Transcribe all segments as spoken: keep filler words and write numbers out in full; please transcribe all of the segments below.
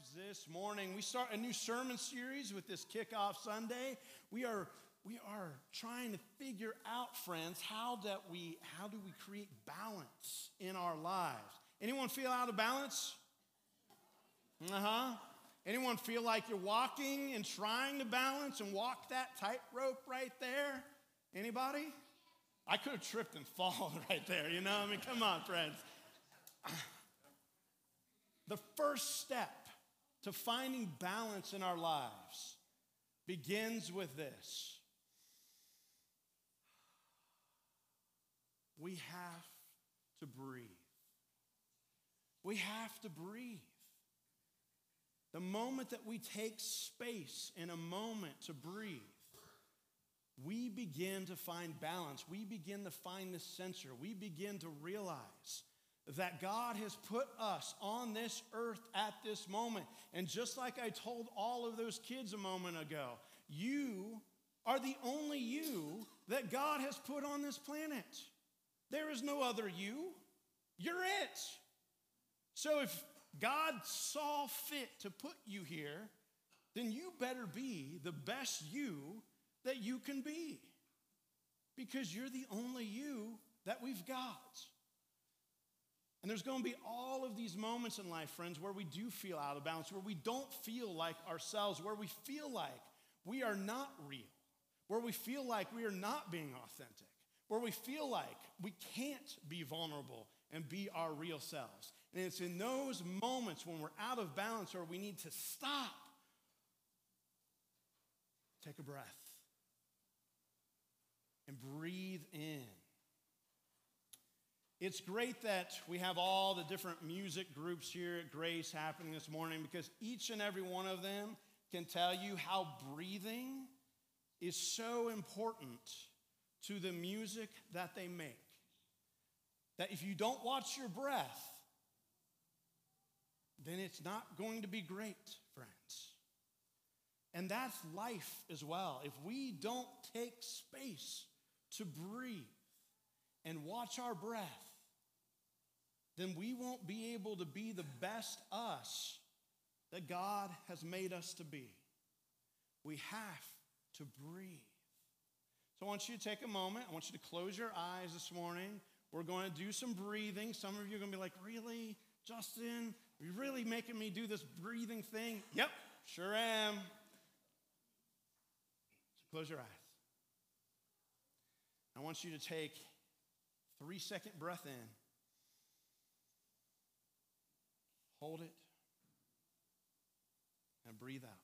this morning. We start a new sermon series with this kickoff Sunday. We are we are trying to figure out, friends, how that we how do we create balance in our lives? Anyone feel out of balance? Uh-huh. Anyone feel like you're walking and trying to balance and walk that tightrope right there? Anybody? I could have tripped and fallen right there, you know? I mean, come on, friends. The first step to finding balance in our lives begins with this. We have to breathe. We have to breathe. The moment that we take space in a moment to breathe, we begin to find balance. We begin to find the center. We begin to realize that God has put us on this earth at this moment. And just like I told all of those kids a moment ago, you are the only you that God has put on this planet. There is no other you. You're it. So if God saw fit to put you here, then you better be the best you that you can be, because you're the only you that we've got. And there's going to be all of these moments in life, friends, where we do feel out of balance, where we don't feel like ourselves, where we feel like we are not real, where we feel like we are not being authentic, where we feel like we can't be vulnerable and be our real selves. And it's in those moments when we're out of balance or we need to stop, take a breath, and breathe in. It's great that we have all the different music groups here at Grace happening this morning, because each and every one of them can tell you how breathing is so important to the music that they make. That if you don't watch your breath, then it's not going to be great, friends. And that's life as well. If we don't take space to breathe and watch our breath, then we won't be able to be the best us that God has made us to be. We have to breathe. So I want you to take a moment. I want you to close your eyes this morning. We're going to do some breathing. Some of you are going to be like, really, Justin? Are you really making me do this breathing thing? Yep, sure am. So close your eyes. I want you to take a three-second breath in. Hold it. And breathe out.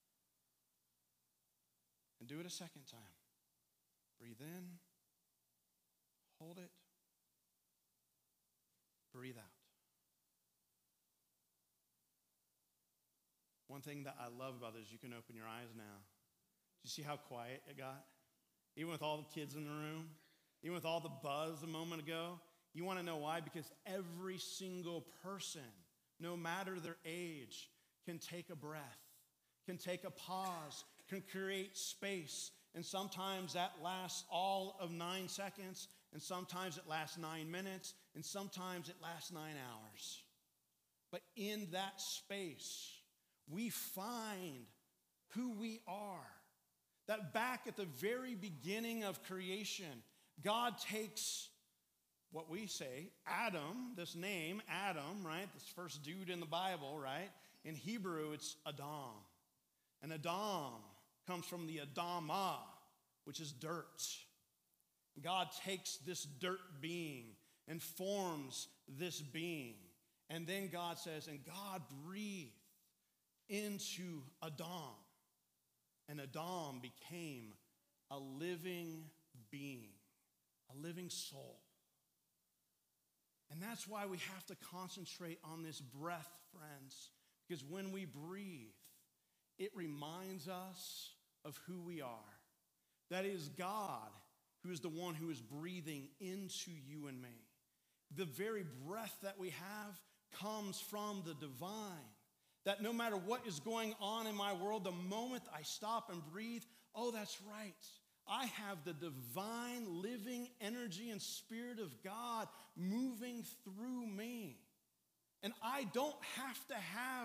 And do it a second time. Breathe in. Hold it. Breathe out. One thing that I love about this, you can open your eyes now. Do you see how quiet it got? Even with all the kids in the room, even with all the buzz a moment ago. You want to know why? Because every single person, no matter their age, can take a breath, can take a pause, can create space. And sometimes that lasts all of nine seconds, and sometimes it lasts nine minutes, and sometimes it lasts nine hours. But in that space, we find who we are. That back at the very beginning of creation, God takes what we say, Adam, this name, Adam, right? This first dude in the Bible, right? In Hebrew, it's Adam. And Adam comes from the Adamah, which is dirt. God takes this dirt being and forms this being. And then God says, and God breathed into Adam. And Adam became a living being, a living soul. And that's why we have to concentrate on this breath, friends. Because when we breathe, it reminds us of who we are. That is God who is the one who is breathing into you and me. The very breath that we have comes from the divine. That no matter what is going on in my world, the moment I stop and breathe, oh, that's right. I have the divine living energy and spirit of God moving through me. And I don't have to have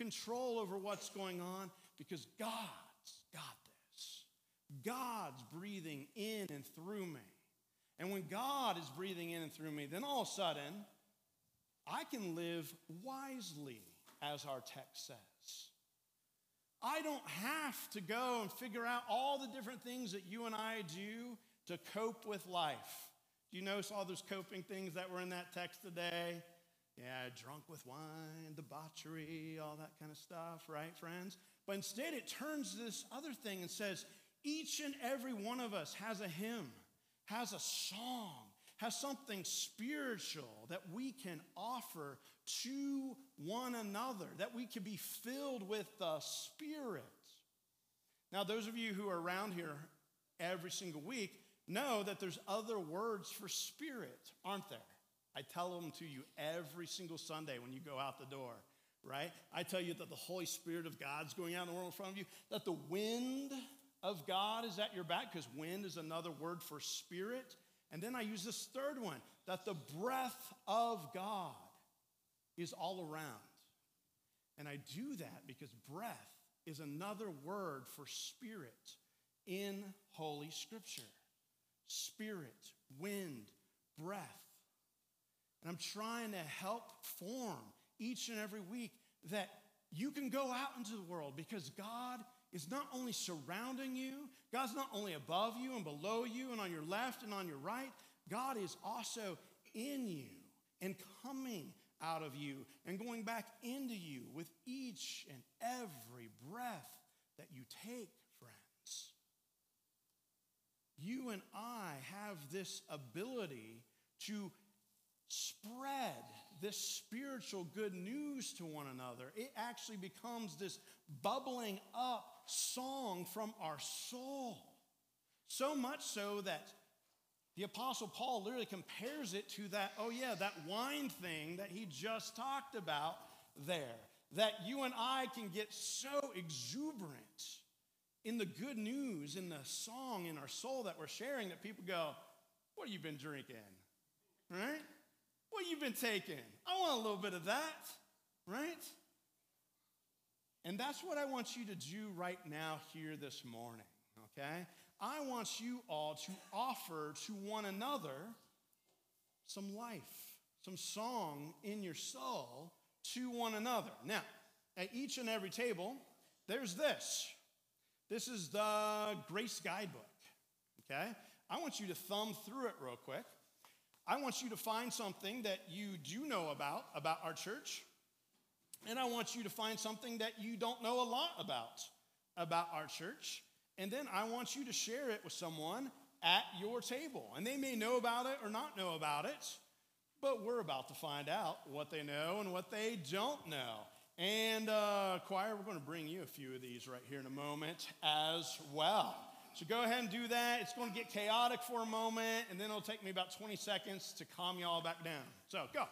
control over what's going on because God's got this. God's breathing in and through me. And when God is breathing in and through me, then all of a sudden, I can live wisely, as our text says. I don't have to go and figure out all the different things that you and I do to cope with life. Do you notice all those coping things that were in that text today? Yeah, drunk with wine, debauchery, all that kind of stuff, right, friends? But instead, it turns to this other thing and says, each and every one of us has a hymn, has a song, has something spiritual that we can offer to one another, that we can be filled with the Spirit. Now, those of you who are around here every single week know that there's other words for spirit, aren't there? I tell them to you every single Sunday when you go out the door, right? I tell you that the Holy Spirit of God's going out in the world in front of you, that the wind of God is at your back, because wind is another word for spirit. And then I use this third one, that the breath of God is all around. And I do that because breath is another word for spirit in Holy Scripture. Spirit, wind, breath. And I'm trying to help form each and every week that you can go out into the world because God is not only surrounding you, God's not only above you and below you and on your left and on your right, God is also in you and coming out of you and going back into you with each and every breath that you take, friends. You and I have this ability to spread this spiritual good news to one another. It actually becomes this bubbling up song from our soul. So much so that the Apostle Paul literally compares it to that, oh yeah, that wine thing that he just talked about there. That you and I can get so exuberant in the good news, in the song, in our soul that we're sharing, that people go, what have you been drinking? Right? What have you been taking? I want a little bit of that, right? And that's what I want you to do right now here this morning, okay? I want you all to offer to one another some life, some song in your soul to one another. Now, at each and every table, there's this. This is the Grace Guidebook, okay? I want you to thumb through it real quick. I want you to find something that you do know about, about our church. And I want you to find something that you don't know a lot about, about our church. And then I want you to share it with someone at your table. And they may know about it or not know about it, but we're about to find out what they know and what they don't know. And uh, choir, we're going to bring you a few of these right here in a moment as well. So go ahead and do that. It's going to get chaotic for a moment, and then it'll take me about twenty seconds to calm you all back down. So go.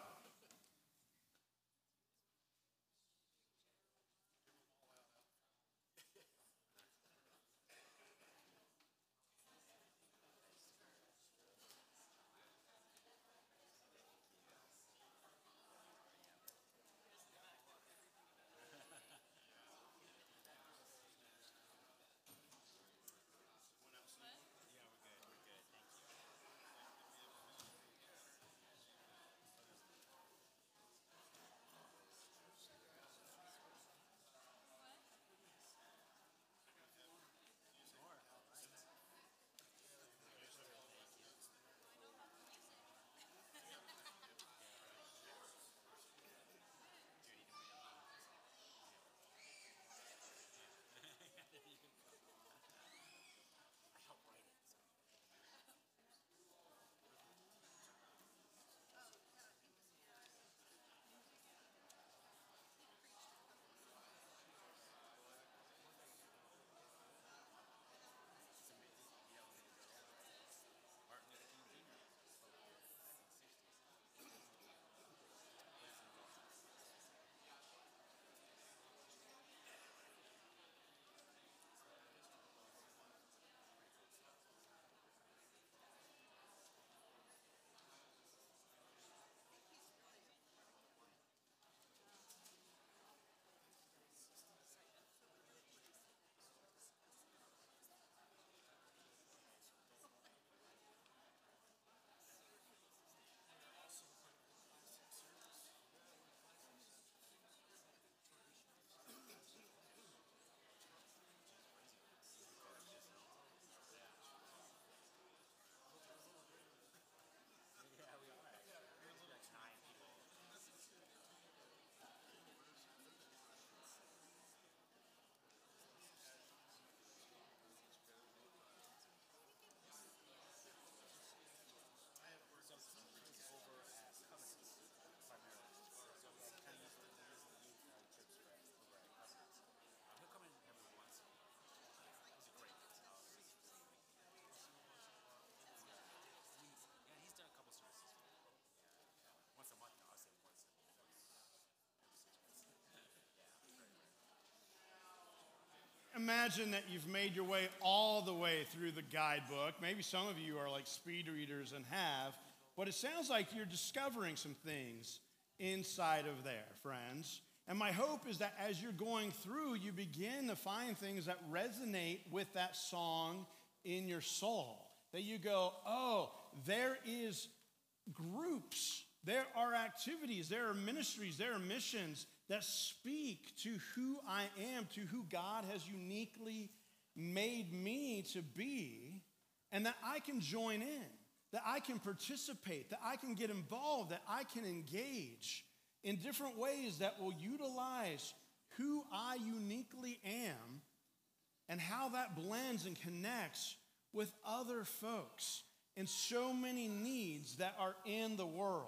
imagine that you've made your way all the way through the guidebook. Maybe some of you are like speed readers and have, but it sounds like you're discovering some things inside of there, friends. And my hope is that as you're going through, you begin to find things that resonate with that song in your soul. That you go, oh, there is groups, there are activities, there are ministries, there are missions that speak to who I am, to who God has uniquely made me to be, and that I can join in, that I can participate, that I can get involved, that I can engage in different ways that will utilize who I uniquely am and how that blends and connects with other folks and so many needs that are in the world.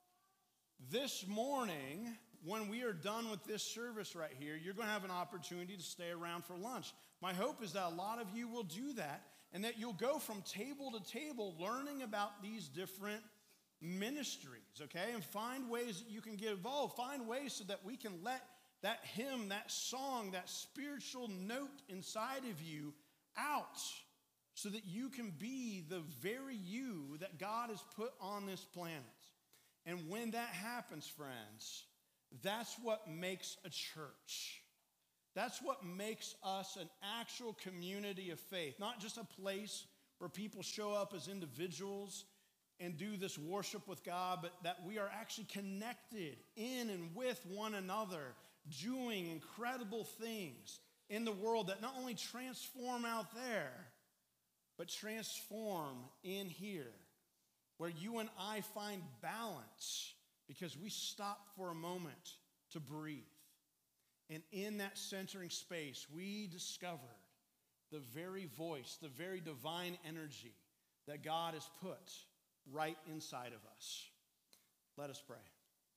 This morning, when we are done with this service right here, you're going to have an opportunity to stay around for lunch. My hope is that a lot of you will do that and that you'll go from table to table learning about these different ministries, okay? And find ways that you can get involved. Find ways so that we can let that hymn, that song, that spiritual note inside of you out so that you can be the very you that God has put on this planet. And when that happens, friends, that's what makes a church. That's what makes us an actual community of faith, not just a place where people show up as individuals and do this worship with God, but that we are actually connected in and with one another, doing incredible things in the world that not only transform out there, but transform in here, where you and I find balance because we stop for a moment to breathe. And in that centering space, we discovered the very voice, the very divine energy that God has put right inside of us. Let us pray.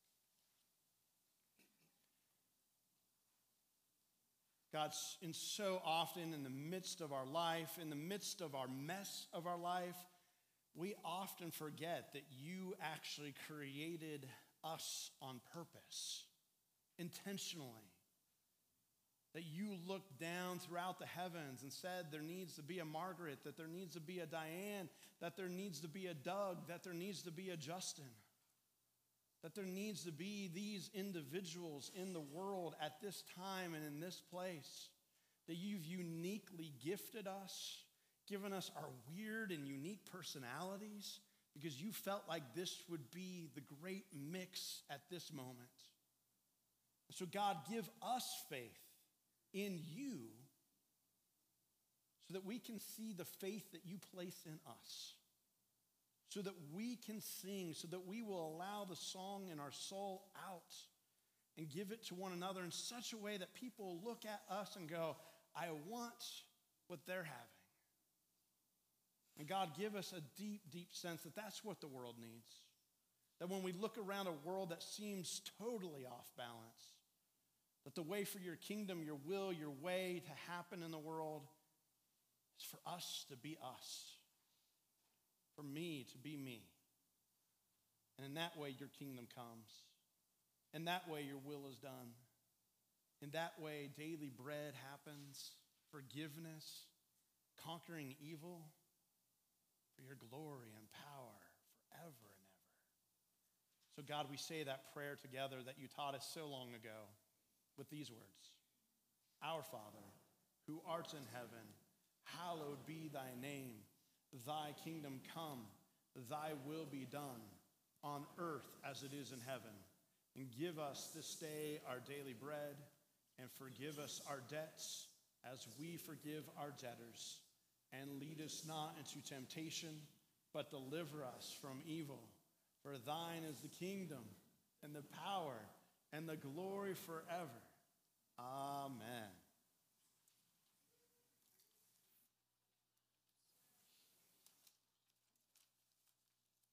God, in so often in the midst of our life, in the midst of our mess of our life, we often forget that you actually created us on purpose, intentionally. That you looked down throughout the heavens and said there needs to be a Margaret, that there needs to be a Diane, that there needs to be a Doug, that there needs to be a Justin, that there needs to be these individuals in the world at this time and in this place, that you've uniquely gifted us, given us our weird and unique personalities, because you felt like this would be the great mix at this moment. So God, give us faith in you so that we can see the faith that you place in us, so that we can sing, so that we will allow the song in our soul out and give it to one another in such a way that people look at us and go, I want what they're having. And God, give us a deep, deep sense that that's what the world needs. That when we look around a world that seems totally off balance, that the way for your kingdom, your will, your way to happen in the world is for us to be us, for me to be me. And in that way, your kingdom comes. In that way, your will is done. In that way, daily bread happens, forgiveness, conquering evil, for your glory and power forever and ever. So God, we say that prayer together that you taught us so long ago with these words. Our Father, who art in heaven, hallowed be thy name. Thy kingdom come, thy will be done on earth as it is in heaven. And give us this day our daily bread, and forgive us our debts as we forgive our debtors. And lead us not into temptation, but deliver us from evil. For thine is the kingdom and the power and the glory forever. Amen.